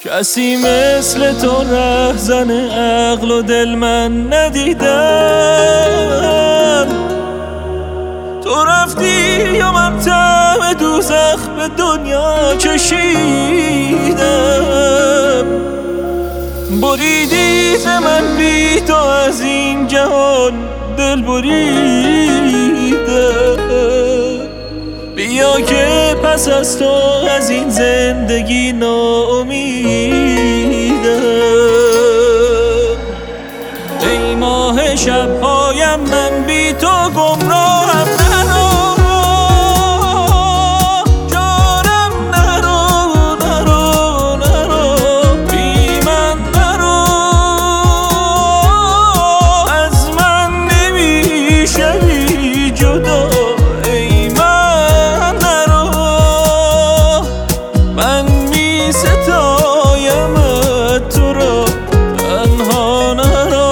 کسی مثل تو رهزن عقل و دل من ندیدم. تو رفتی یا من طعم دوزخ به دنیا چشیدم. بریدی ز من بی تو از این جهان دل بریدم. بیا که پس از تو از این زندگی ناامیدم. ای ماه شبهایم من بی تو گمراهم نرو، جانم نرو نرو نرو، بی من نرو، از من نمیشوی جدا. ای من نرو، من می ستایم تو را، تنها نرو.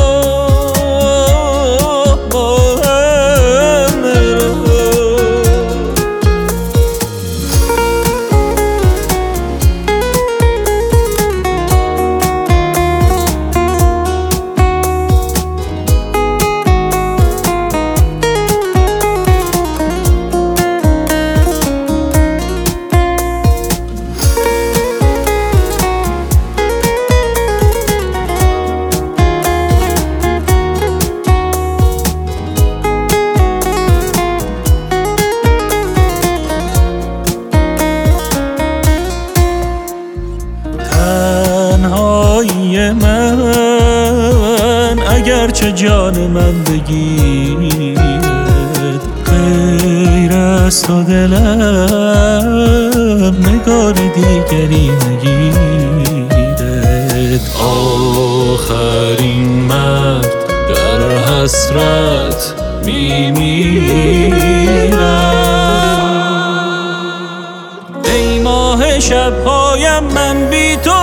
تنهایی من اگرچه جان من بگیرد، غیر از تو دلم نگار دیگری نگیرد. آخرین مرد در حسرت میمیرد. ای ماه شبهایم من بی تو